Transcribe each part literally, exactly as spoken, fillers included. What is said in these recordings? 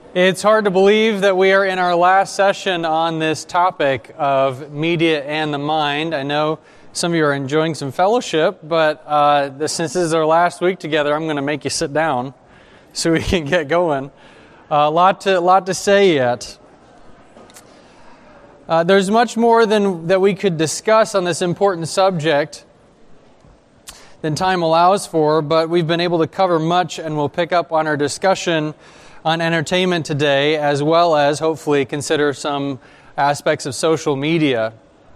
It's hard to believe that we are in our last session on this topic of media and the mind. I know some of you are enjoying some fellowship, but uh, this, since this is our last week together, I'm going to make you sit down so we can get going. A uh, lot to lot to say yet. Uh, there's much more than that we could discuss on this important subject than time allows for, but we've been able to cover much, and we'll pick up on our discussion on entertainment today, as well as hopefully consider some aspects of social media.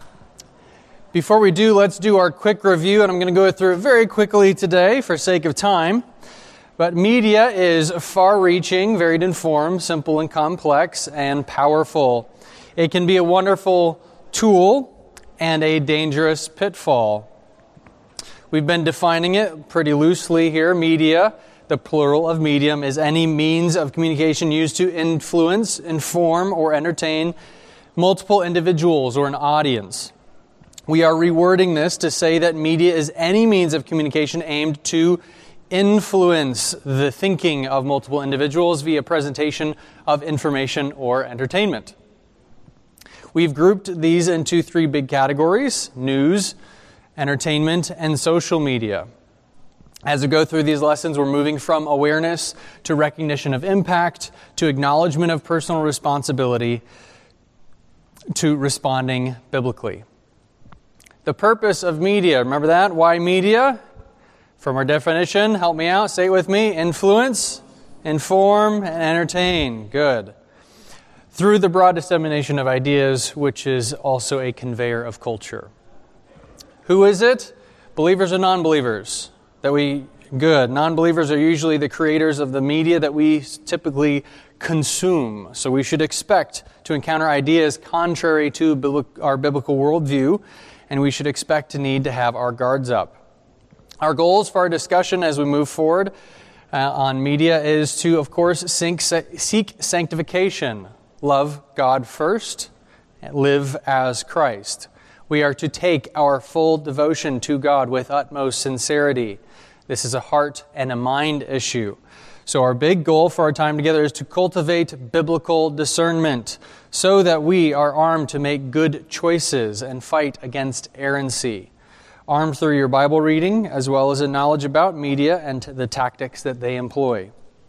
Before we do, let's do our quick review, and I'm going to go through it very quickly today for sake of time. But media is far-reaching, varied in form, simple and complex, and powerful. It can be a wonderful tool and a dangerous pitfall. We've been defining it pretty loosely here. Media, the plural of medium, is any means of communication used to influence, inform, or entertain multiple individuals or an audience. We are rewording this to say that media is any means of communication aimed to influence the thinking of multiple individuals via presentation of information or entertainment. We've grouped these into three big categories: news, entertainment, and social media. As we go through these lessons, we're moving from awareness to recognition of impact, to acknowledgement of personal responsibility, to responding biblically. The purpose of media, remember that? Why media? From our definition, help me out, say it with me: influence, inform, and entertain. Good. Through the broad dissemination of ideas, which is also a conveyor of culture. Who is it? Believers or non-believers? That we, good. Non-believers are usually the creators of the media that we typically consume. So we should expect to encounter ideas contrary to our biblical worldview, and we should expect to need to have our guards up. Our goals for our discussion as we move forward uh, on media is to, of course, seek, seek sanctification. Love God first, and live as Christ. We are to take our full devotion to God with utmost sincerity. This is a heart and a mind issue. So our big goal for our time together is to cultivate biblical discernment so that we are armed to make good choices and fight against errancy. Armed through your Bible reading as well as a knowledge about media and the tactics that they employ.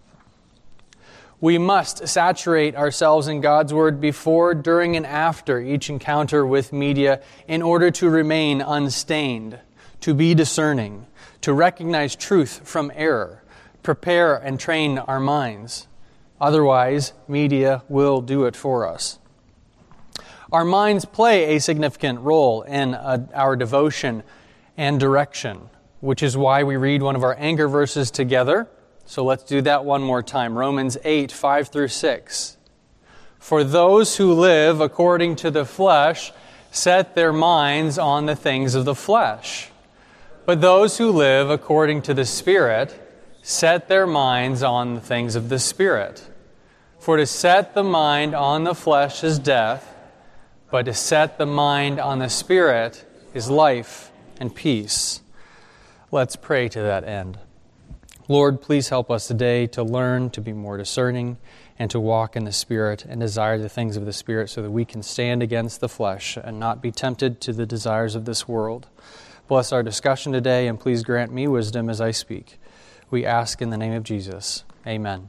We must saturate ourselves in God's Word before, during, and after each encounter with media in order to remain unstained, to be discerning, to recognize truth from error, prepare and train our minds. Otherwise, media will do it for us. Our minds play a significant role in uh, our devotion and direction, which is why we read one of our anchor verses together. So let's do that one more time. Romans eight, five through six. For those who live according to the flesh set their minds on the things of the flesh. But those who live according to the Spirit set their minds on the things of the Spirit. For to set the mind on the flesh is death, but to set the mind on the Spirit is life and peace. Let's pray to that end. Lord, please help us today to learn to be more discerning and to walk in the Spirit and desire the things of the Spirit so that we can stand against the flesh and not be tempted to the desires of this world. Bless our discussion today, and please grant me wisdom as I speak. We ask in the name of Jesus. Amen.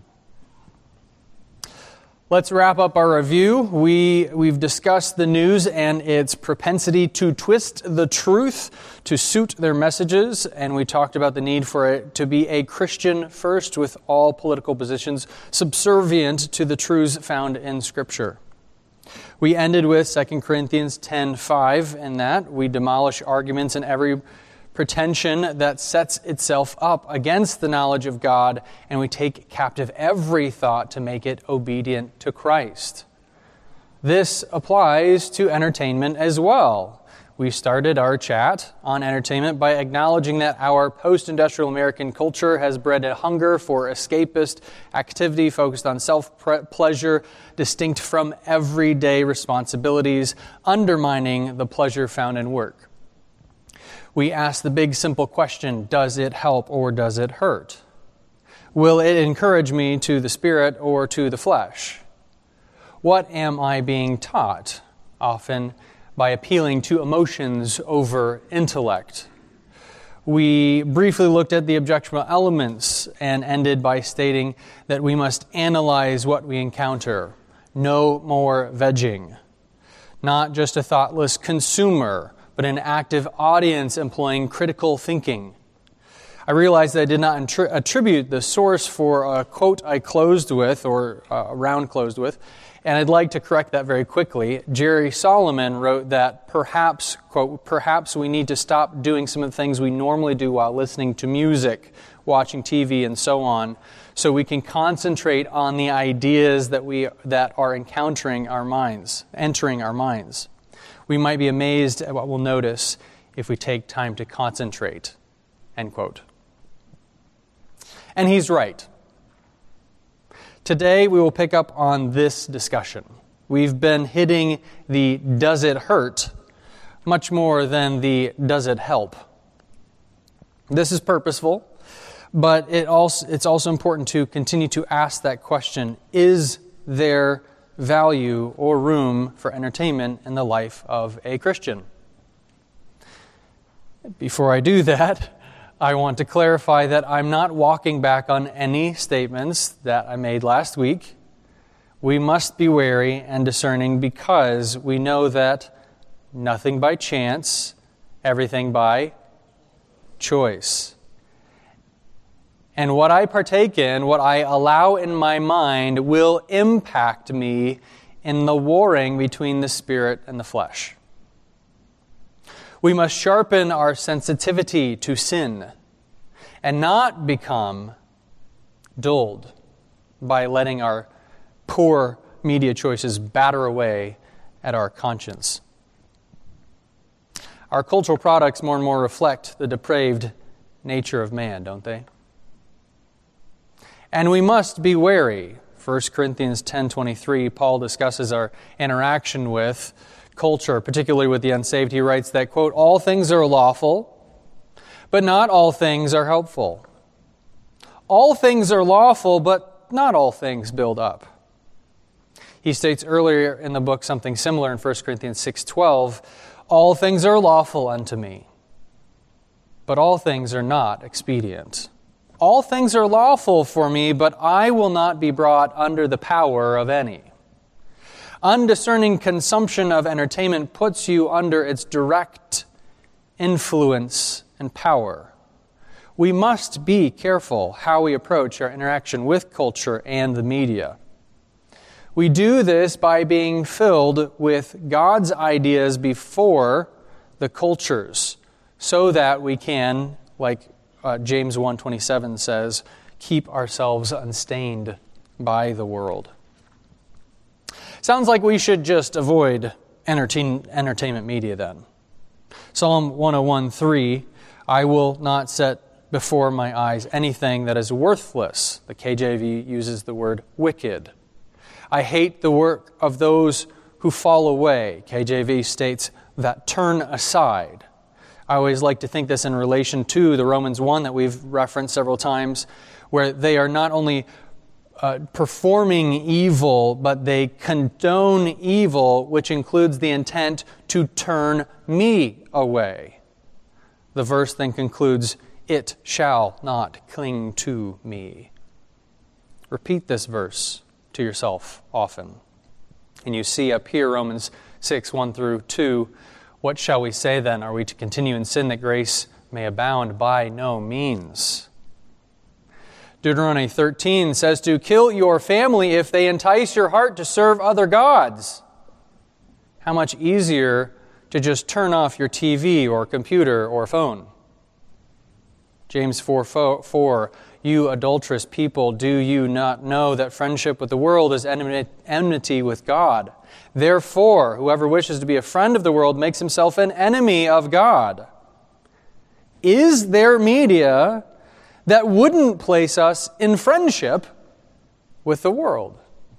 Let's wrap up our review. We, we've discussed the news and its propensity to twist the truth to suit their messages, and we talked about the need for it to be a Christian first with all political positions subservient to the truths found in Scripture. We ended with Second Corinthians ten five, in that we demolish arguments and every pretension that sets itself up against the knowledge of God, and we take captive every thought to make it obedient to Christ. This applies to entertainment as well. We started our chat on entertainment by acknowledging that our post-industrial American culture has bred a hunger for escapist activity focused on self-pleasure, distinct from everyday responsibilities, undermining the pleasure found in work. We ask the big simple question, does it help or does it hurt? Will it encourage me to the spirit or to the flesh? What am I being taught? Often by appealing to emotions over intellect. We briefly looked at the objectionable elements and ended by stating that we must analyze what we encounter. No more vegging. Not just a thoughtless consumer, but an active audience employing critical thinking. I realized that I did not attri- attribute the source for a quote I closed with, or a round closed with, and I'd like to correct that very quickly. Jerry Solomon wrote that perhaps, quote, perhaps we need to stop doing some of the things we normally do while listening to music, watching T V, and so on, so we can concentrate on the ideas that we that are encountering our minds, entering our minds. We might be amazed at what we'll notice if we take time to concentrate, end quote. And he's right. Today we will pick up on this discussion. We've been hitting the does it hurt much more than the does it help. This is purposeful, but it also it's also important to continue to ask that question, is there value or room for entertainment in the life of a Christian? Before I do that, I want to clarify that I'm not walking back on any statements that I made last week. We must be wary and discerning because we know that nothing by chance, everything by choice. And what I partake in, what I allow in my mind, will impact me in the warring between the spirit and the flesh. We must sharpen our sensitivity to sin and not become dulled by letting our poor media choices batter away at our conscience. Our cultural products more and more reflect the depraved nature of man, don't they? And we must be wary. First Corinthians ten twenty-three, Paul discusses our interaction with culture, particularly with the unsaved. He writes that, quote, all things are lawful, but not all things are helpful. All things are lawful, but not all things build up. He states earlier in the book something similar in First Corinthians six twelve, all things are lawful unto me, but all things are not expedient. All things are lawful for me, but I will not be brought under the power of any. Undiscerning consumption of entertainment puts you under its direct influence and power. We must be careful how we approach our interaction with culture and the media. We do this by being filled with God's ideas before the cultures, so that we can, like uh, James one twenty-seven says, keep ourselves unstained by the world. Sounds like we should just avoid entertain, entertainment media then. Psalm one oh one three, I will not set before my eyes anything that is worthless. The K J V uses the word wicked. I hate the work of those who fall away. K J V states that turn aside. I always like to think this in relation to the Romans one that we've referenced several times, where they are not only Uh, performing evil, but they condone evil, which includes the intent to turn me away. The verse then concludes, it shall not cling to me. Repeat this verse to yourself often. And you see up here, Romans six, one through two, what shall we say then? Are we to continue in sin that grace may abound? By no means. Deuteronomy thirteen says to kill your family if they entice your heart to serve other gods. How much easier to just turn off your T V or computer or phone. James four four, you adulterous people, do you not know that friendship with the world is enmity with God? Therefore, whoever wishes to be a friend of the world makes himself an enemy of God. Is there media that wouldn't place us in friendship with the world?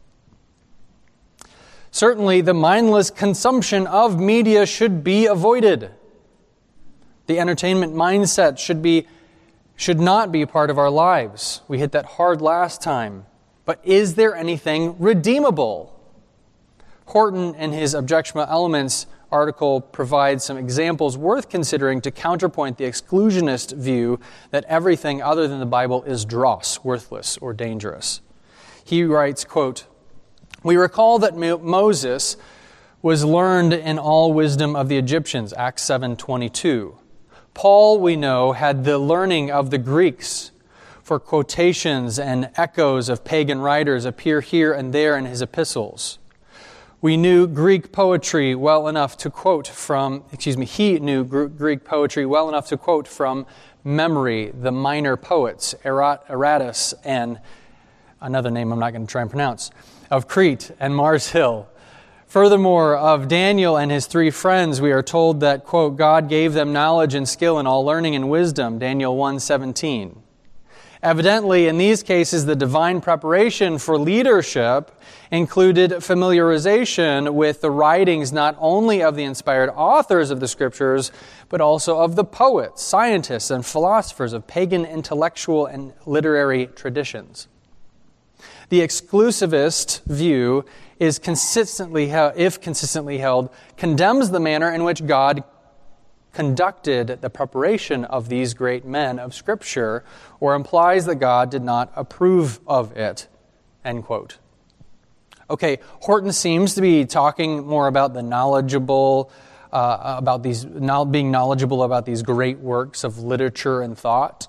Certainly, the mindless consumption of media should be avoided. The entertainment mindset should be should not be part of our lives. We hit that hard last time. But is there anything redeemable? Horton, in his Objectionable Elements article, provides some examples worth considering to counterpoint the exclusionist view that everything other than the Bible is dross, worthless, or dangerous. He writes, quote, "We recall that Mo- Moses was learned in all wisdom of the Egyptians, Acts seven twenty-two. Paul, we know, had the learning of the Greeks, for quotations and echoes of pagan writers appear here and there in his epistles. We knew Greek poetry well enough to quote from, excuse me, he knew Greek poetry well enough to quote from memory the minor poets, Aratus and another name I'm not going to try and pronounce, of Crete and Mars Hill. Furthermore, of Daniel and his three friends, we are told that, quote, God gave them knowledge and skill in all learning and wisdom, Daniel one seventeen. Evidently, in these cases, the divine preparation for leadership included familiarization with the writings not only of the inspired authors of the Scriptures, but also of the poets, scientists, and philosophers of pagan intellectual and literary traditions. The exclusivist view is consistently, if consistently held, condemns the manner in which God conducted the preparation of these great men of Scripture, or implies that God did not approve of it, end quote. Okay, Horton seems to be talking more about the knowledgeable, uh, about these, being knowledgeable about these great works of literature and thought,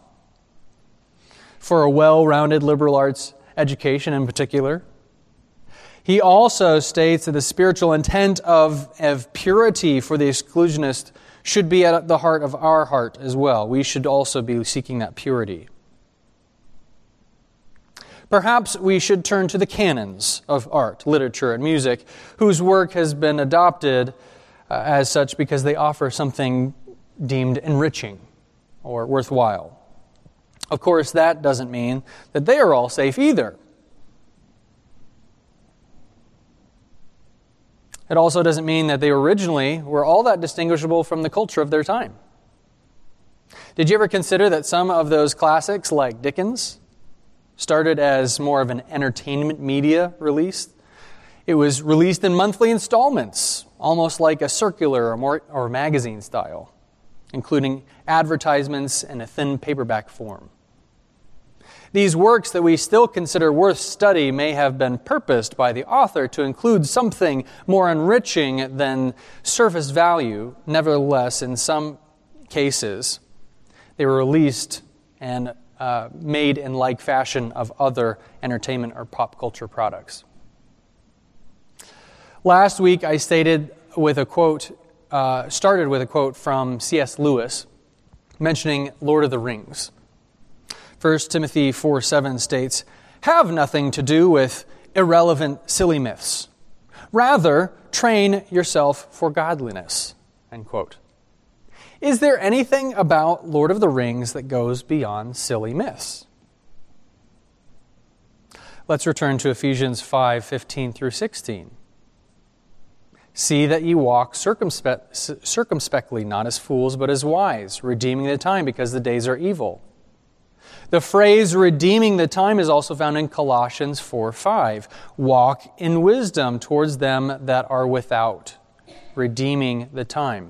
for a well-rounded liberal arts education in particular. He also states that the spiritual intent of, of purity for the exclusionist should be at the heart of our heart as well. We should also be seeking that purity. Perhaps we should turn to the canons of art, literature, and music, whose work has been adopted uh, as such because they offer something deemed enriching or worthwhile. Of course, that doesn't mean that they are all safe either. It also doesn't mean that they originally were all that distinguishable from the culture of their time. Did you ever consider that some of those classics, like Dickens, started as more of an entertainment media release? It was released in monthly installments, almost like a circular or, more, or magazine style, including advertisements in a thin paperback form. These works that we still consider worth study may have been purposed by the author to include something more enriching than surface value. Nevertheless, in some cases, they were released and uh, made in like fashion of other entertainment or pop culture products. Last week, I stated with a quote, uh, started with a quote from C S Lewis, mentioning Lord of the Rings. First Timothy four seven states, "Have nothing to do with irrelevant, silly myths. Rather, train yourself for godliness." End quote. Is there anything about Lord of the Rings that goes beyond silly myths? Let's return to Ephesians five fifteen through sixteen. "See that ye walk circumspect, circumspectly, not as fools, but as wise, redeeming the time, because the days are evil." The phrase redeeming the time is also found in Colossians four five. "Walk in wisdom towards them that are without," redeeming the time.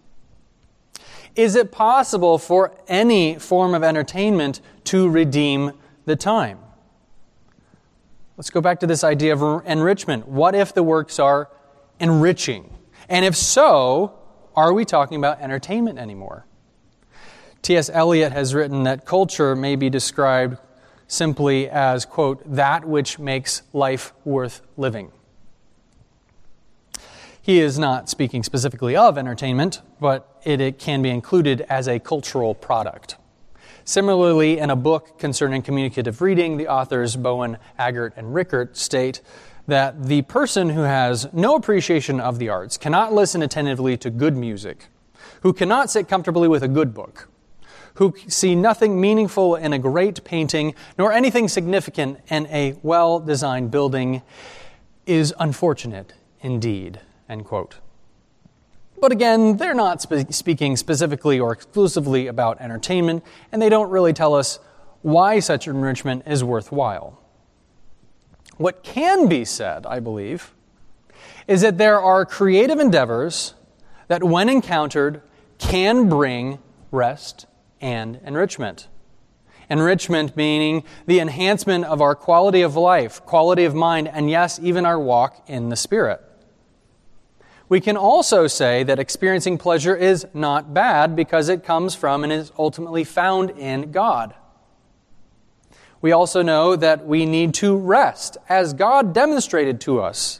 Is it possible for any form of entertainment to redeem the time? Let's go back to this idea of enrichment. What if the works are enriching? And if so, are we talking about entertainment anymore? T S Eliot has written that culture may be described simply as, quote, "that which makes life worth living." He is not speaking specifically of entertainment, but it, it can be included as a cultural product. Similarly, in a book concerning communicative reading, the authors Bowen, Aggart, and Rickert state that the person who has no appreciation of the arts cannot listen attentively to good music, who cannot sit comfortably with a good book, who see nothing meaningful in a great painting, nor anything significant in a well-designed building, is unfortunate indeed. End quote. But again, they're not spe- speaking specifically or exclusively about entertainment, and they don't really tell us why such enrichment is worthwhile. What can be said, I believe, is that there are creative endeavors that, when encountered, can bring rest and enrichment. Enrichment meaning the enhancement of our quality of life, quality of mind, and yes, even our walk in the Spirit. We can also say that experiencing pleasure is not bad because it comes from and is ultimately found in God. We also know that we need to rest, as God demonstrated to us.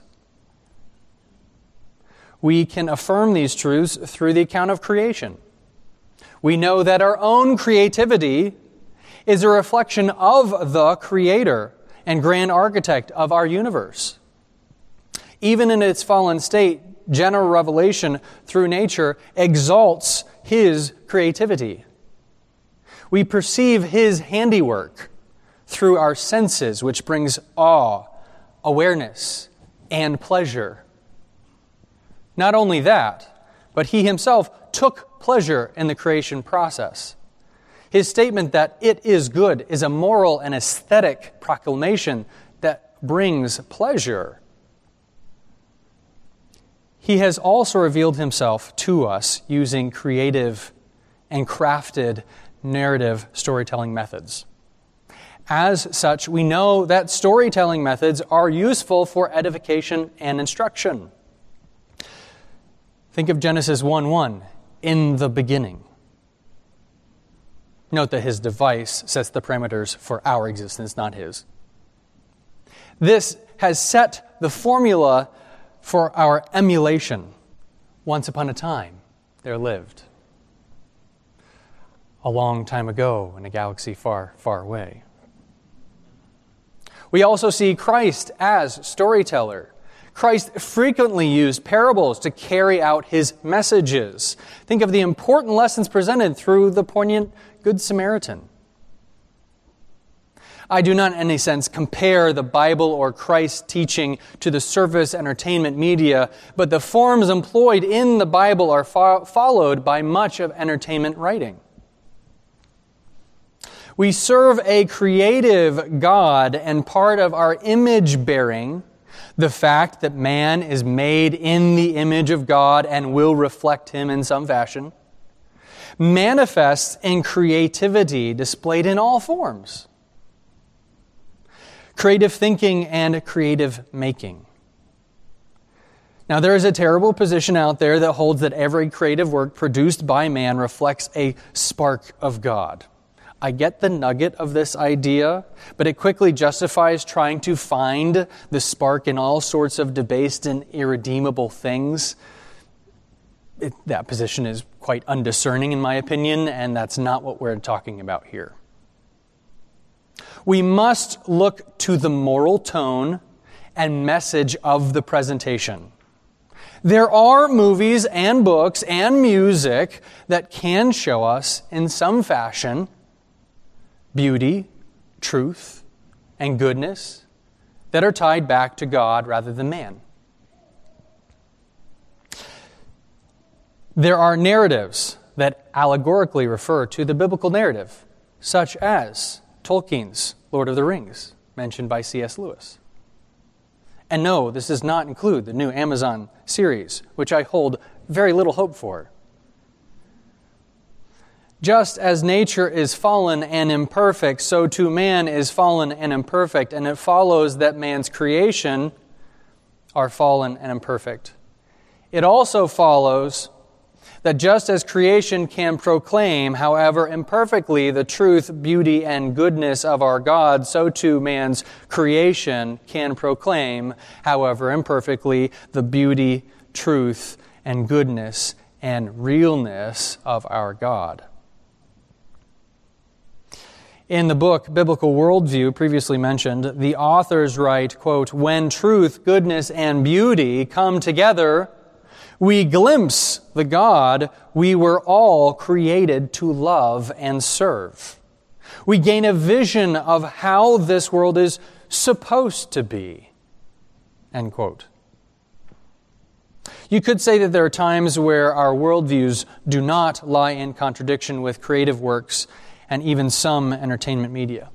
We can affirm these truths through the account of creation. We know that our own creativity is a reflection of the Creator and grand architect of our universe. Even in its fallen state, general revelation through nature exalts His creativity. We perceive His handiwork through our senses, which brings awe, awareness, and pleasure. Not only that, but He Himself took pleasure in the creation process. His statement that it is good is a moral and aesthetic proclamation that brings pleasure. He has also revealed Himself to us using creative and crafted narrative storytelling methods. As such, we know that storytelling methods are useful for edification and instruction. Think of Genesis one one, in the beginning. Note that His device sets the parameters for our existence, not His. This has set the formula for our emulation. Once upon a time, there lived, a long time ago in a galaxy far, far away. We also see Christ as storyteller. Christ frequently used parables to carry out His messages. Think of the important lessons presented through the poignant Good Samaritan. I do not in any sense compare the Bible or Christ's teaching to the surface entertainment media, but the forms employed in the Bible are fo- followed by much of entertainment writing. We serve a creative God, and part of our image-bearing, the fact that man is made in the image of God and will reflect Him in some fashion, manifests in creativity displayed in all forms. Creative thinking and creative making. Now, there is a terrible position out there that holds that every creative work produced by man reflects a spark of God. I get the nugget of this idea, but it quickly justifies trying to find the spark in all sorts of debased and irredeemable things. It, that position is quite undiscerning in my opinion, and that's not what we're talking about here. We must look to the moral tone and message of the presentation. There are movies and books and music that can show us, in some fashion, beauty, truth, and goodness that are tied back to God rather than man. There are narratives that allegorically refer to the biblical narrative, such as Tolkien's Lord of the Rings, mentioned by C S Lewis. And no, this does not include the new Amazon series, which I hold very little hope for. Just as nature is fallen and imperfect, so too man is fallen and imperfect, and it follows that man's creation are fallen and imperfect. It also follows that just as creation can proclaim, however imperfectly, the truth, beauty, and goodness of our God, so too man's creation can proclaim, however imperfectly, the beauty, truth, and goodness and realness of our God. In the book Biblical Worldview, previously mentioned, the authors write, quote, "When truth, goodness, and beauty come together, we glimpse the God we were all created to love and serve. We gain a vision of how this world is supposed to be." End quote. You could say that there are times where our worldviews do not lie in contradiction with creative works and even some entertainment media.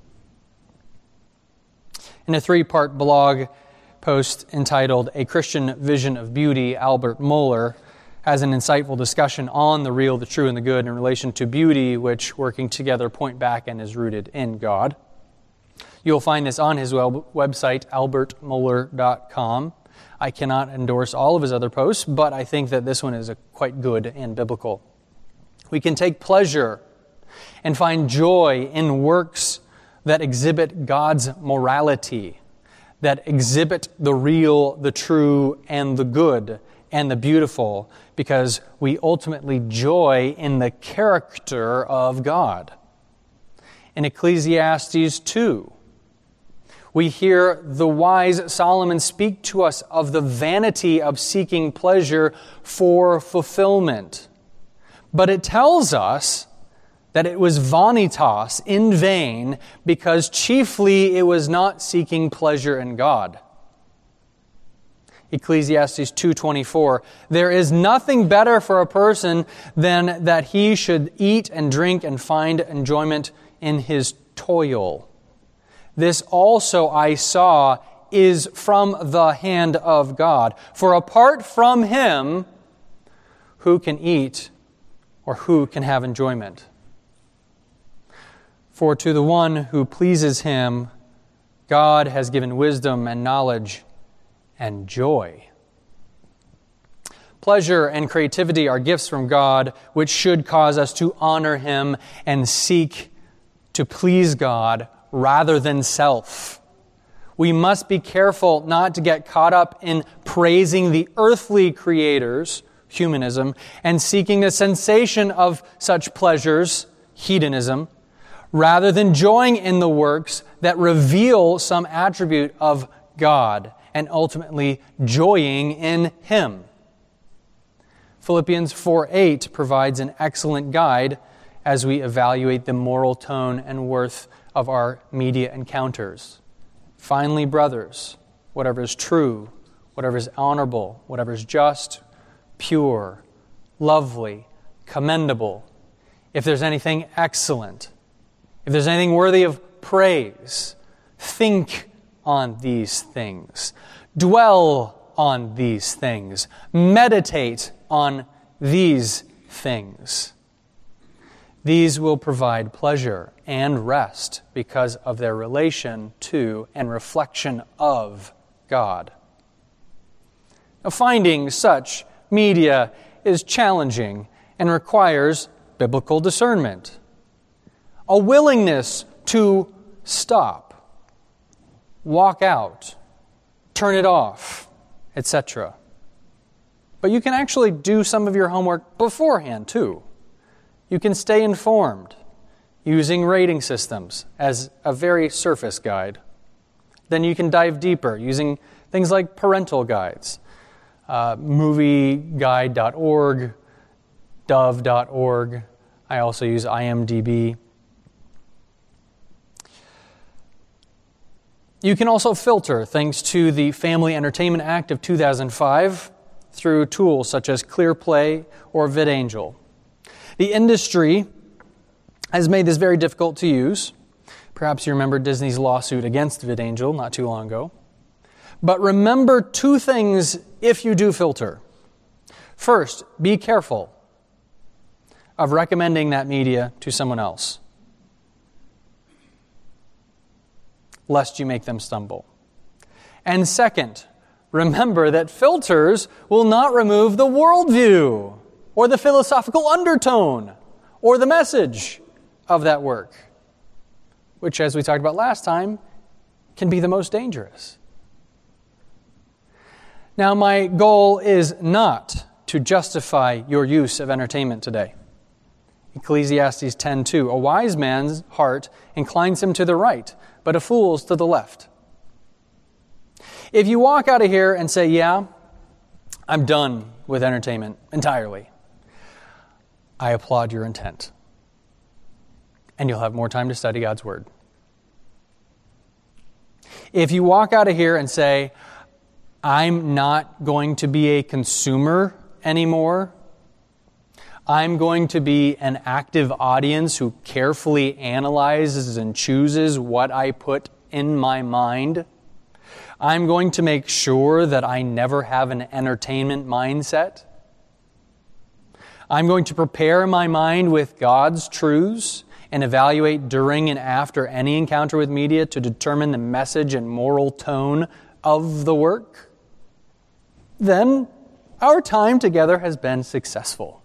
In a three-part blog post entitled A Christian Vision of Beauty, Albert Mohler has an insightful discussion on the real, the true, and the good in relation to beauty, which, working together, point back and is rooted in God. You'll find this on his web- website, albert mohler dot com. I cannot endorse all of his other posts, but I think that this one is a quite good and biblical. We can take pleasure and find joy in works that exhibit God's morality, that exhibit the real, the true, and the good, and the beautiful, because we ultimately joy in the character of God. In Ecclesiastes two, we hear the wise Solomon speak to us of the vanity of seeking pleasure for fulfillment. But it tells us that it was vanitas, in vain, because chiefly it was not seeking pleasure in God. Ecclesiastes two twenty-four, there is nothing better for a person than that he should eat and drink and find enjoyment in his toil. This also I saw is from the hand of God. For apart from Him, who can eat or who can have enjoyment? For to the one who pleases Him, God has given wisdom and knowledge and joy. Pleasure and creativity are gifts from God, which should cause us to honor Him and seek to please God rather than self. We must be careful not to get caught up in praising the earthly creators, humanism, and seeking the sensation of such pleasures, hedonism, rather than joying in the works that reveal some attribute of God and ultimately joying in Him. Philippians four eight provides an excellent guide as we evaluate the moral tone and worth of our media encounters. Finally, brothers, whatever is true, whatever is honorable, whatever is just, pure, lovely, commendable, if there's anything excellent, if there's anything worthy of praise, think on these things. Dwell on these things. Meditate on these things. These will provide pleasure and rest because of their relation to and reflection of God. Now, finding such media is challenging and requires biblical discernment, a willingness to stop, walk out, turn it off, et cetera. But you can actually do some of your homework beforehand, too. You can stay informed using rating systems as a very surface guide. Then you can dive deeper using things like parental guides, uh, movie guide dot org, dove dot org. I also use I M D B. You can also filter, thanks to the Family Entertainment Act of two thousand five, through tools such as ClearPlay or VidAngel. The industry has made this very difficult to use. Perhaps you remember Disney's lawsuit against VidAngel not too long ago. But remember two things if you do filter. First, be careful of recommending that media to someone else, lest you make them stumble. And second, remember that filters will not remove the worldview or the philosophical undertone or the message of that work, which, as we talked about last time, can be the most dangerous. Now, my goal is not to justify your use of entertainment today. Ecclesiastes ten two, a wise man's heart inclines him to the right, but a fool's to the left. If you walk out of here and say, yeah, I'm done with entertainment entirely, I applaud your intent. And you'll have more time to study God's Word. If you walk out of here and say, I'm not going to be a consumer anymore. I'm going to be an active audience who carefully analyzes and chooses what I put in my mind. I'm going to make sure that I never have an entertainment mindset. I'm going to prepare my mind with God's truths and evaluate during and after any encounter with media to determine the message and moral tone of the work. Then our time together has been successful.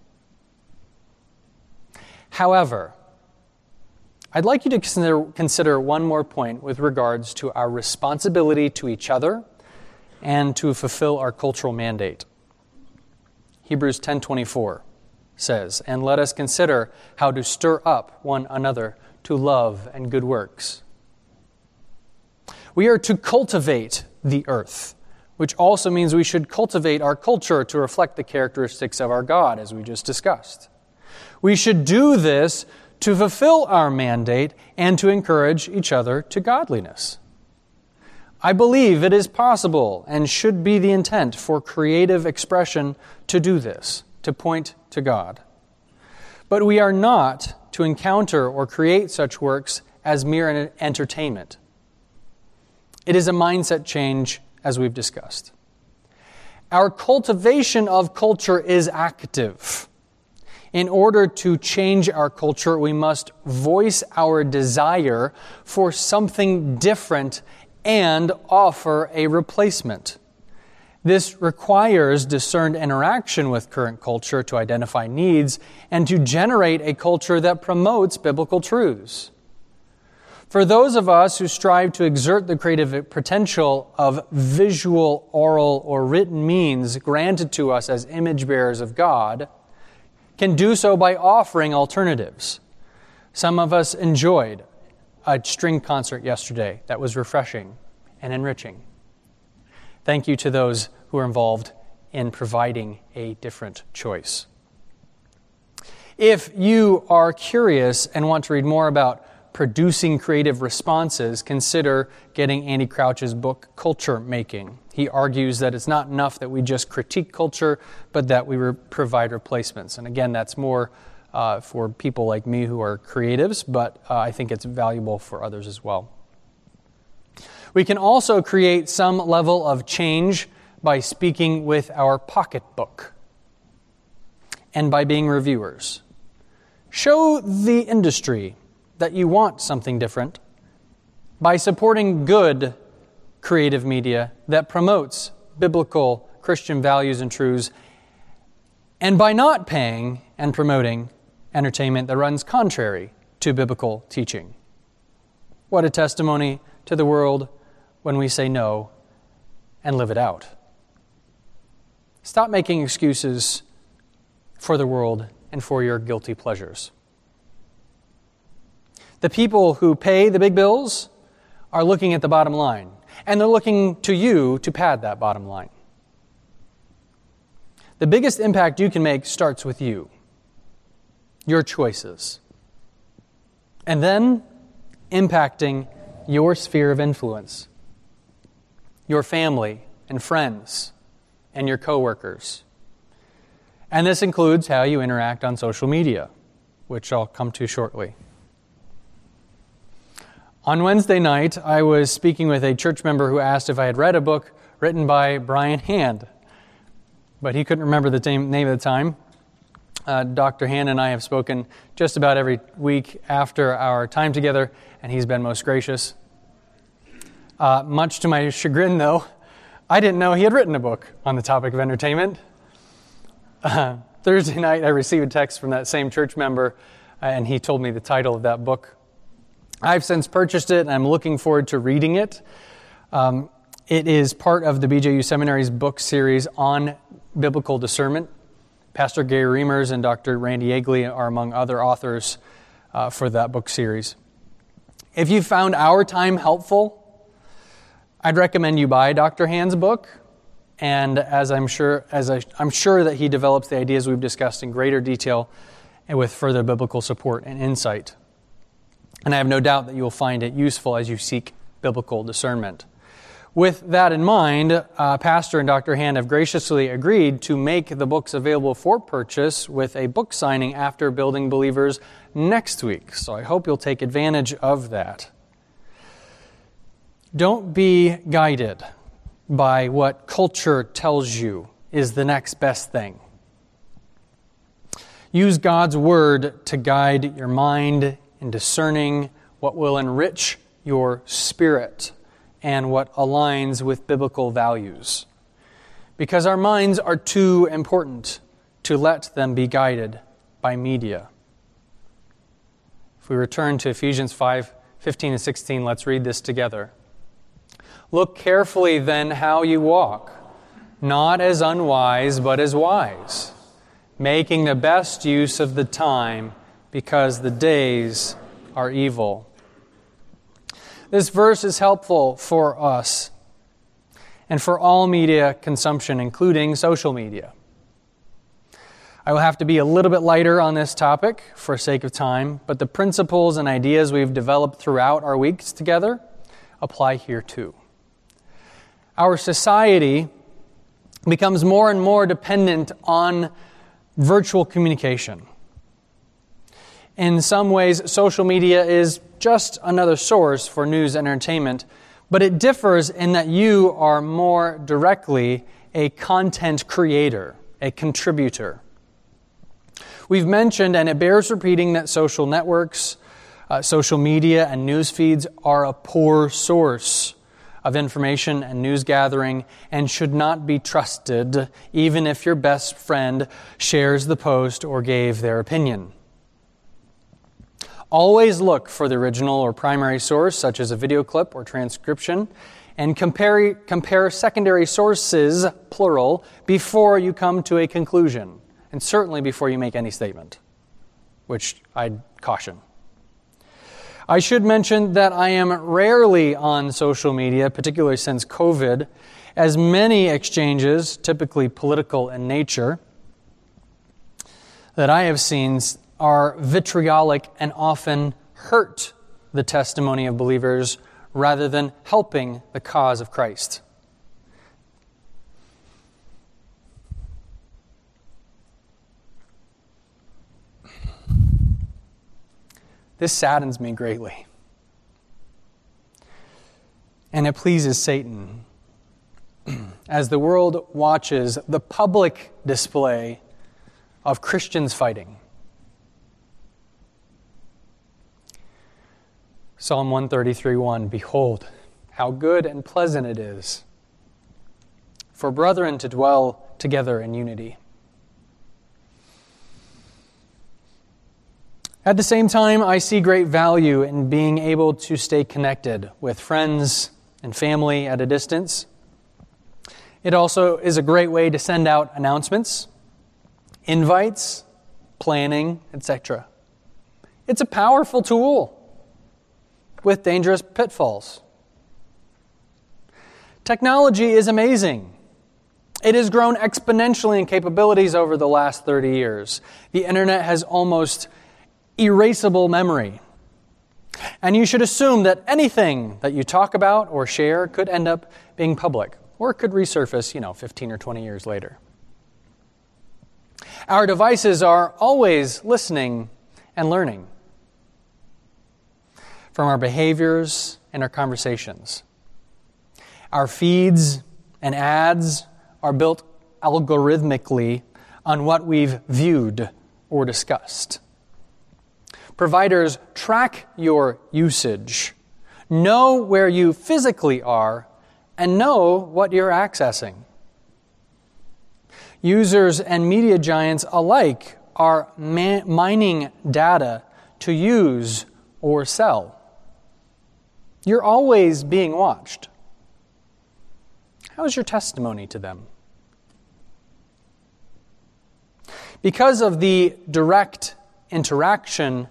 However, I'd like you to consider, consider one more point with regards to our responsibility to each other and to fulfill our cultural mandate. Hebrews ten twenty-four says, "And let us consider how to stir up one another to love and good works." We are to cultivate the earth, which also means we should cultivate our culture to reflect the characteristics of our God, as we just discussed. We should do this to fulfill our mandate and to encourage each other to godliness. I believe it is possible and should be the intent for creative expression to do this, to point to God. But we are not to encounter or create such works as mere entertainment. It is a mindset change, as we've discussed. Our cultivation of culture is active. In order to change our culture, we must voice our desire for something different and offer a replacement. This requires discerned interaction with current culture to identify needs and to generate a culture that promotes biblical truths. For those of us who strive to exert the creative potential of visual, oral, or written means granted to us as image bearers of God, can do so by offering alternatives. Some of us enjoyed a string concert yesterday that was refreshing and enriching. Thank you to those who are involved in providing a different choice. If you are curious and want to read more about producing creative responses, consider getting Andy Crouch's book, Culture Making. He argues that it's not enough that we just critique culture, but that we re- provide replacements. And again, that's more uh, for people like me who are creatives, but uh, I think it's valuable for others as well. We can also create some level of change by speaking with our pocketbook and by being reviewers. Show the industry that you want something different by supporting good creative media that promotes biblical Christian values and truths, and by not paying and promoting entertainment that runs contrary to biblical teaching. What a testimony to the world when we say no and live it out. Stop making excuses for the world and for your guilty pleasures. The people who pay the big bills are looking at the bottom line, and they're looking to you to pad that bottom line. The biggest impact you can make starts with you, your choices, and then impacting your sphere of influence, your family and friends and your coworkers. And this includes how you interact on social media, which I'll come to shortly. On Wednesday night, I was speaking with a church member who asked if I had read a book written by Brian Hand, but he couldn't remember the name at the time. Uh, Doctor Hand and I have spoken just about every week after our time together, and he's been most gracious. Uh, much to my chagrin, though, I didn't know he had written a book on the topic of entertainment. Uh, Thursday night, I received a text from that same church member, uh, and he told me the title of that book. I've since purchased it, and I'm looking forward to reading it. Um, it is part of the B J U Seminary's book series on biblical discernment. Pastor Gary Reimers and Doctor Randy Yeagley are among other authors uh, for that book series. If you found our time helpful, I'd recommend you buy Doctor Hand's book. And as I'm sure, as I, I'm sure that he develops the ideas we've discussed in greater detail and with further biblical support and insight. And I have no doubt that you will find it useful as you seek biblical discernment. With that in mind, uh, Pastor and Doctor Hand have graciously agreed to make the books available for purchase with a book signing after Building Believers next week. So I hope you'll take advantage of that. Don't be guided by what culture tells you is the next best thing. Use God's Word to guide your mind in discerning what will enrich your spirit and what aligns with biblical values. Because our minds are too important to let them be guided by media. If we return to Ephesians five, fifteen and sixteen, let's read this together. Look carefully then how you walk, not as unwise, but as wise, making the best use of the time, because the days are evil. This verse is helpful for us and for all media consumption, including social media. I will have to be a little bit lighter on this topic for sake of time, but the principles and ideas we've developed throughout our weeks together apply here too. Our society becomes more and more dependent on virtual communication. In some ways, social media is just another source for news and entertainment, but it differs in that you are more directly a content creator, a contributor. We've mentioned, and it bears repeating, that social networks, uh, social media, and news feeds are a poor source of information and news gathering and should not be trusted, even if your best friend shares the post or gave their opinion. Always look for the original or primary source, such as a video clip or transcription, and compare, compare secondary sources, plural, before you come to a conclusion, and certainly before you make any statement, which I'd caution. I should mention that I am rarely on social media, particularly since COVID, as many exchanges, typically political in nature, that I have seen are vitriolic and often hurt the testimony of believers rather than helping the cause of Christ. This saddens me greatly. And it pleases Satan as the world watches the public display of Christians fighting. Psalm one thirty-three, one, behold, how good and pleasant it is for brethren to dwell together in unity. At the same time, I see great value in being able to stay connected with friends and family at a distance. It also is a great way to send out announcements, invites, planning, et cetera. It's a powerful tool with dangerous pitfalls. Technology is amazing. It has grown exponentially in capabilities over the last thirty years. The internet has almost erasable memory. And you should assume that anything that you talk about or share could end up being public, or it could resurface, you know, fifteen or twenty years later. Our devices are always listening and learning from our behaviors and our conversations. Our feeds and ads are built algorithmically on what we've viewed or discussed. Providers track your usage, know where you physically are, and know what you're accessing. Users and media giants alike are man- mining data to use or sell. You're always being watched. How is your testimony to them? Because of the direct interaction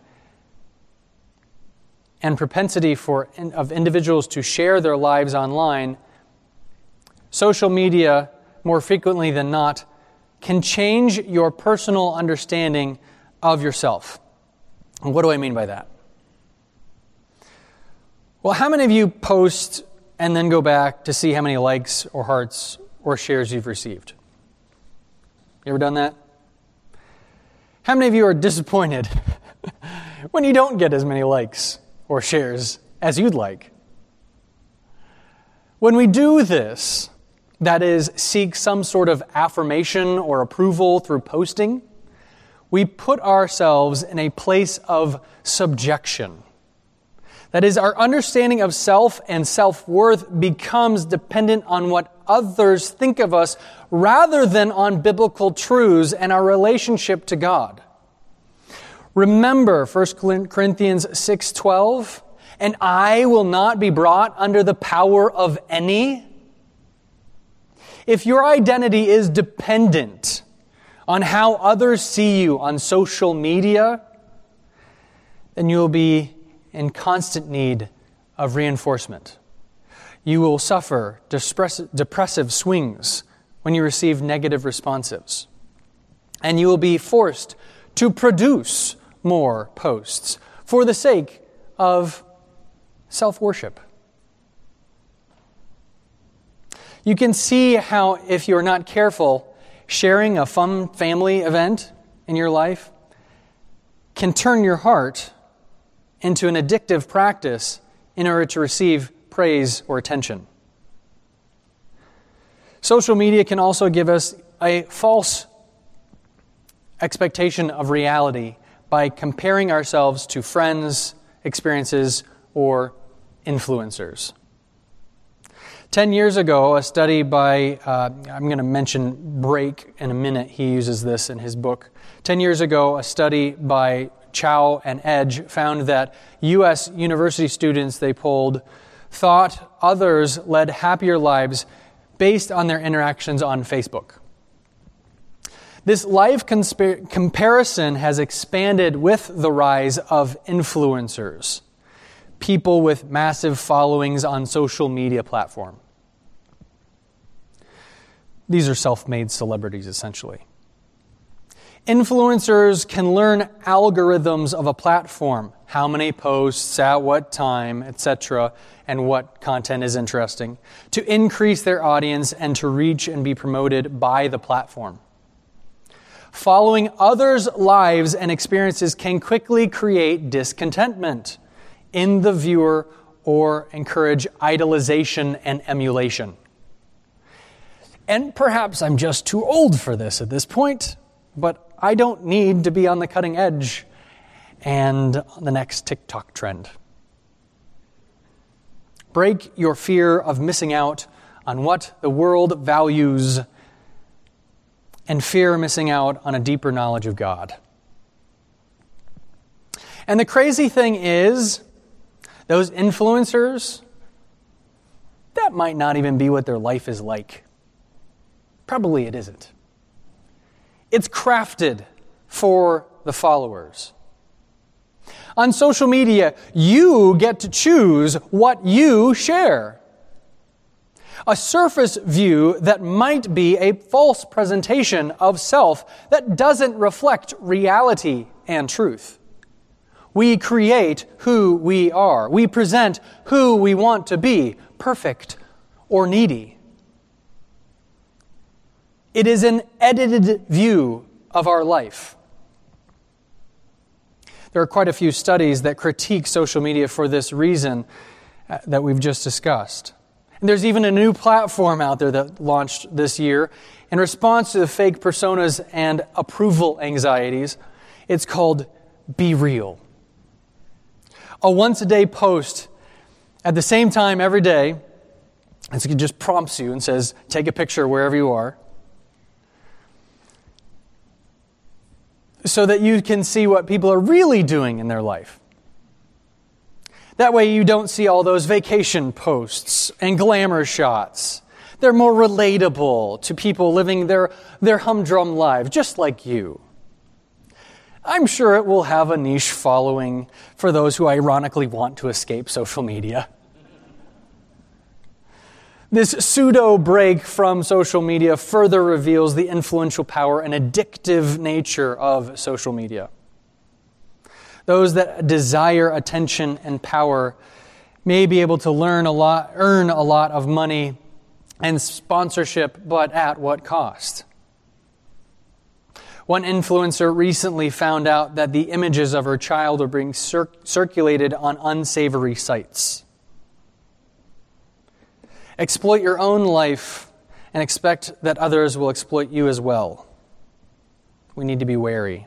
and propensity for of individuals to share their lives online, social media, more frequently than not, can change your personal understanding of yourself. And what do I mean by that? Well, how many of you post and then go back to see how many likes or hearts or shares you've received. You ever done that? How many of you are disappointed when you don't get as many likes or shares as you'd like? When we do this, that is, seek some sort of affirmation or approval through posting, we put ourselves in a place of subjection. That is, our understanding of self and self-worth becomes dependent on what others think of us rather than on biblical truths and our relationship to God. Remember First Corinthians six twelve, and I will not be brought under the power of any. If your identity is dependent on how others see you on social media, then you will be in constant need of reinforcement. You will suffer depressive swings when you receive negative responses. And you will be forced to produce more posts for the sake of self-worship. You can see how, if you're not careful, sharing a fun family event in your life can turn your heart into an addictive practice in order to receive praise or attention. Social media can also give us a false expectation of reality by comparing ourselves to friends, experiences, or influencers. Ten years ago, a study by, uh, I'm going to mention Brake in a minute, he uses this in his book. Ten years ago, a study by Chow and Edge found that U S university students they polled thought others led happier lives based on their interactions on Facebook. This life consp- comparison has expanded with the rise of influencers, people with massive followings on social media platforms. These are self-made celebrities, essentially. Influencers can learn algorithms of a platform, how many posts, at what time, et cetera, and what content is interesting, to increase their audience and to reach and be promoted by the platform. Following others' lives and experiences can quickly create discontentment in the viewer or encourage idolization and emulation. And perhaps I'm just too old for this at this point, but I don't need to be on the cutting edge and the next TikTok trend. Break your fear of missing out on what the world values and fear missing out on a deeper knowledge of God. And the crazy thing is, those influencers, that might not even be what their life is like. Probably it isn't. It's crafted for the followers. On social media, you get to choose what you share. A surface view that might be a false presentation of self that doesn't reflect reality and truth. We create who we are. We present who we want to be, perfect or needy. It is an edited view of our life. There are quite a few studies that critique social media for this reason uh, that we've just discussed. And there's even a new platform out there that launched this year in response to the fake personas and approval anxieties. It's called Be Real. A once-a-day post at the same time every day. It just prompts you and says, take a picture wherever you are, so that you can see what people are really doing in their life. That way you don't see all those vacation posts and glamour shots. They're more relatable to people living their, their humdrum lives, just like you. I'm sure it will have a niche following for those who ironically want to escape social media. This pseudo break from social media further reveals the influential power and addictive nature of social media. Those that desire attention and power may be able to learn a lot, earn a lot of money and sponsorship, but at what cost? One influencer recently found out that the images of her child are being cir- circulated on unsavory sites. Exploit your own life and expect that others will exploit you as well. We need to be wary.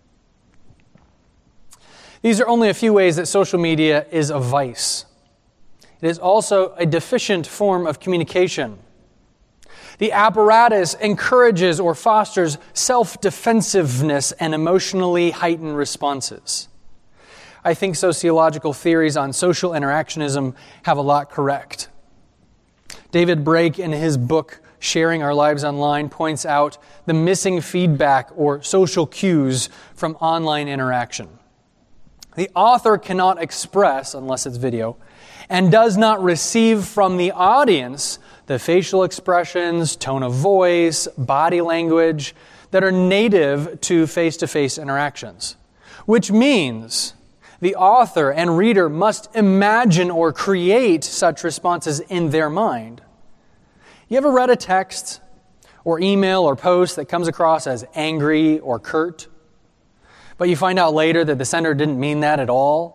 These are only a few ways that social media is a vice. It is also a deficient form of communication. The apparatus encourages or fosters self-defensiveness and emotionally heightened responses. I think sociological theories on social interactionism have a lot correct. David Brake, in his book, Sharing Our Lives Online, points out the missing feedback or social cues from online interaction. The author cannot express, unless it's video, and does not receive from the audience the facial expressions, tone of voice, body language that are native to face-to-face interactions. Which means the author and reader must imagine or create such responses in their mind. You ever read a text or email or post that comes across as angry or curt, but you find out later that the sender didn't mean that at all?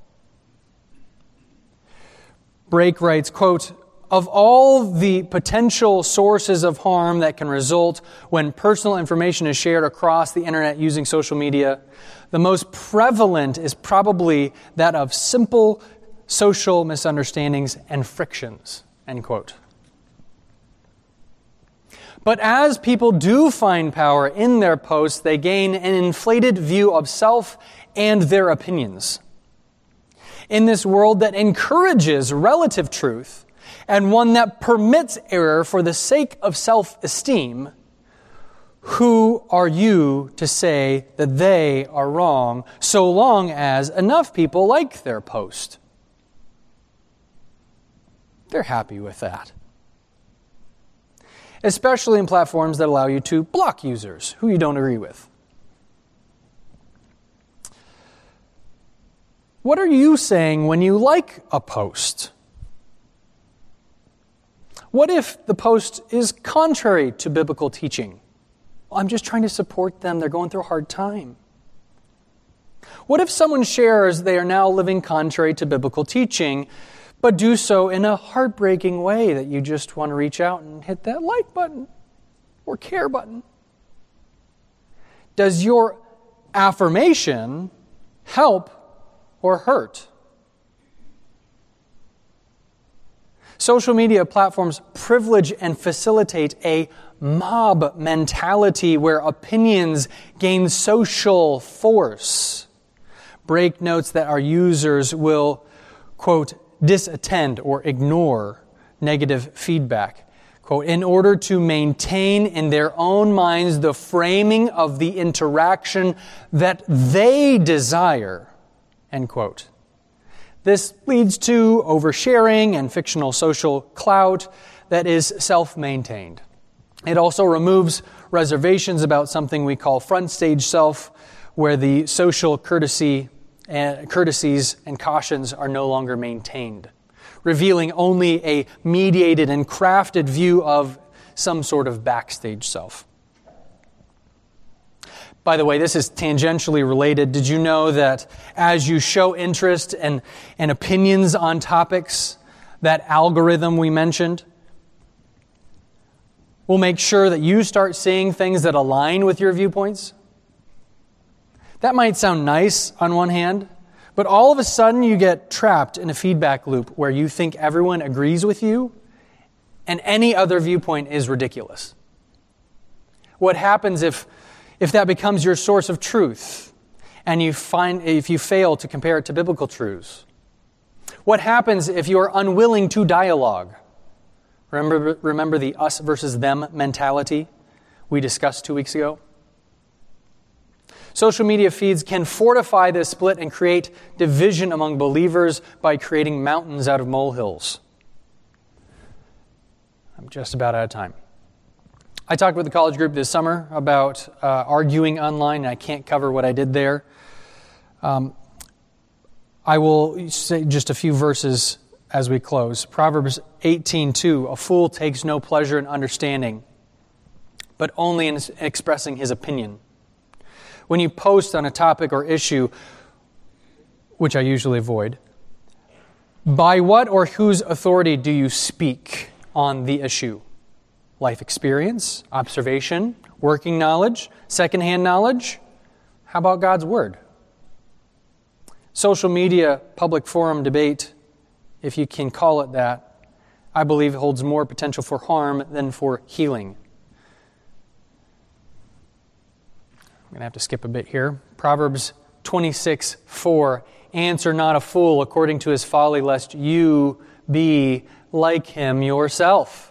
Brake writes, quote, "Of all the potential sources of harm that can result when personal information is shared across the internet using social media, the most prevalent is probably that of simple social misunderstandings and frictions," end quote. But as people do find power in their posts, they gain an inflated view of self and their opinions. In this world that encourages relative truth and one that permits error for the sake of self-esteem, who are you to say that they are wrong so long as enough people like their post? They're happy with that. Especially in platforms that allow you to block users who you don't agree with. What are you saying when you like a post? What if the post is contrary to biblical teaching? Well, I'm just trying to support them. They're going through a hard time. What if someone shares they are now living contrary to biblical teaching, but do so in a heartbreaking way that you just want to reach out and hit that like button or care button? Does your affirmation help or hurt? Social media platforms privilege and facilitate a mob mentality where opinions gain social force. Brake notes that our users will, quote, disattend or ignore negative feedback, quote, in order to maintain in their own minds the framing of the interaction that they desire, end quote. This leads to oversharing and fictional social clout that is self-maintained. It also removes reservations about something we call front stage self, where the social courtesy and courtesies and cautions are no longer maintained, revealing only a mediated and crafted view of some sort of backstage self. By the way, this is tangentially related. Did you know that as you show interest and, and opinions on topics, that algorithm we mentioned will make sure that you start seeing things that align with your viewpoints? That might sound nice on one hand, but all of a sudden you get trapped in a feedback loop where you think everyone agrees with you and any other viewpoint is ridiculous. What happens if, if that becomes your source of truth and you find if you fail to compare it to biblical truths? What happens if you are unwilling to dialogue? Remember, remember the us versus them mentality we discussed two weeks ago? Social media feeds can fortify this split and create division among believers by creating mountains out of molehills. I'm just about out of time. I talked with the college group this summer about uh, arguing online, and I can't cover what I did there. Um, I will say just a few verses as we close. Proverbs eighteen two, a fool takes no pleasure in understanding, but only in expressing his opinion. When you post on a topic or issue, which I usually avoid, by what or whose authority do you speak on the issue? Life experience, observation, working knowledge, secondhand knowledge? How about God's Word? Social media, public forum debate, if you can call it that, I believe holds more potential for harm than for healing. I'm going to have to skip a bit here. Proverbs twenty-six four, answer not a fool according to his folly, lest you be like him yourself.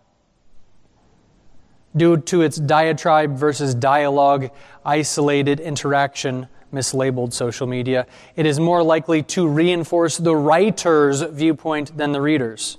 Due to its diatribe versus dialogue, isolated interaction, mislabeled social media, it is more likely to reinforce the writer's viewpoint than the reader's.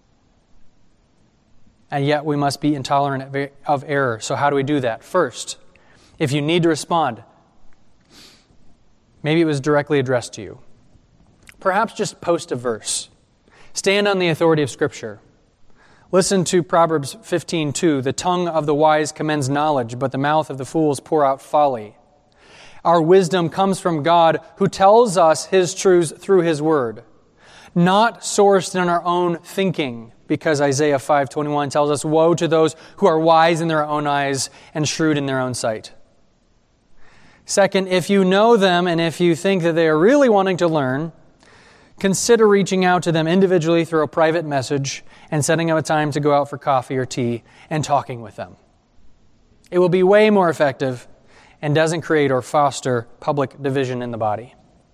And yet we must be intolerant of error. So how do we do that? First, if you need to respond, maybe it was directly addressed to you. Perhaps just post a verse. Stand on the authority of Scripture. Listen to Proverbs fifteen two. The tongue of the wise commends knowledge, but the mouth of the fools pour out folly. Our wisdom comes from God, who tells us His truths through His Word, not sourced in our own thinking, because Isaiah five twenty-one tells us, woe to those who are wise in their own eyes and shrewd in their own sight. Second, if you know them and if you think that they are really wanting to learn, consider reaching out to them individually through a private message and setting up a time to go out for coffee or tea and talking with them. It will be way more effective and doesn't create or foster public division in the body.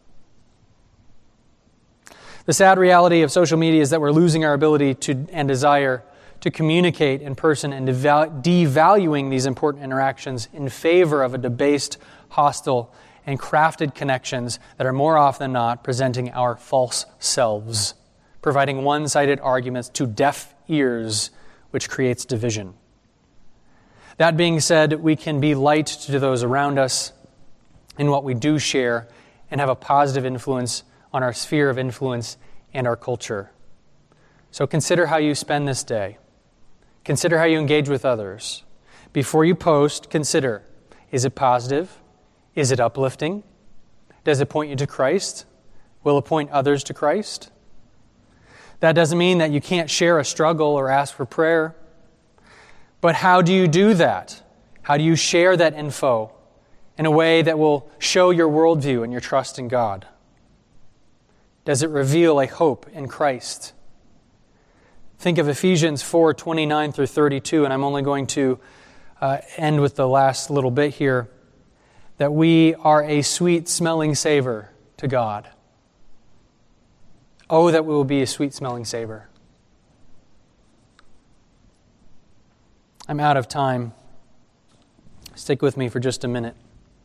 The sad reality of social media is that we're losing our ability to and desire to communicate in person and devaluing these important interactions in favor of a debased, hostile, and crafted connections that are more often than not presenting our false selves, providing one-sided arguments to deaf ears, which creates division. That being said, we can be light to those around us in what we do share and have a positive influence on our sphere of influence and our culture. So consider how you spend this day. Consider how you engage with others. Before you post, consider, is it positive? Is it uplifting? Does it point you to Christ? Will it point others to Christ? That doesn't mean that you can't share a struggle or ask for prayer. But how do you do that? How do you share that info in a way that will show your worldview and your trust in God? Does it reveal a hope in Christ? Think of Ephesians four twenty-nine through thirty-two, and I'm only going to uh, end with the last little bit here, that we are a sweet-smelling savor to God. Oh, that we will be a sweet-smelling savor. I'm out of time. Stick with me for just a minute.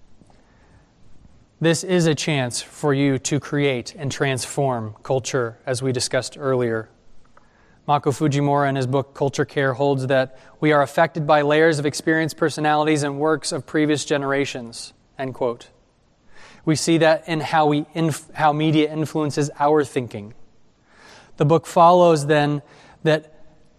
This is a chance for you to create and transform culture, as we discussed earlier. Mako Fujimura, in his book Culture Care, holds that we are affected by layers of experienced personalities and works of previous generations, end quote. We see that in how we inf- how media influences our thinking. The book follows then that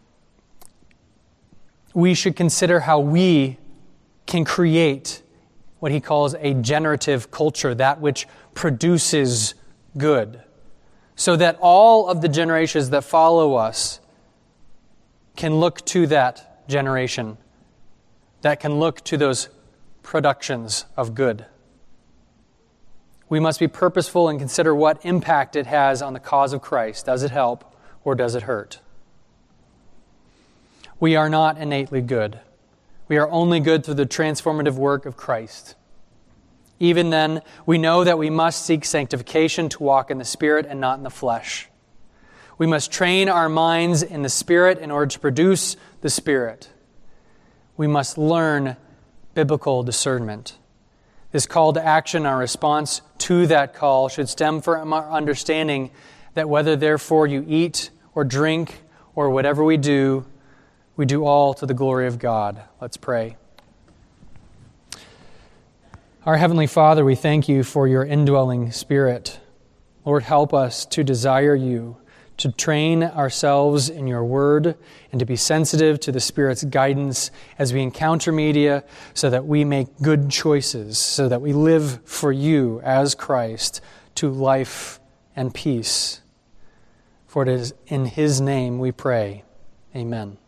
we should consider how we can create what he calls a generative culture, that which produces good, so that all of the generations that follow us can look to that generation, that can look to those productions of good. We must be purposeful and consider what impact it has on the cause of Christ. Does it help or does it hurt? We are not innately good. We are only good through the transformative work of Christ. Even then, we know that we must seek sanctification to walk in the Spirit and not in the flesh. We must train our minds in the Spirit in order to produce the Spirit. We must learn biblical discernment. This call to action, our response to that call, should stem from our understanding that whether therefore you eat or drink or whatever we do, we do all to the glory of God. Let's pray. Our Heavenly Father, we thank you for your indwelling Spirit. Lord, help us to desire you, to train ourselves in your word and to be sensitive to the Spirit's guidance as we encounter media so that we make good choices, so that we live for you as Christ to life and peace. For it is in his name we pray. Amen.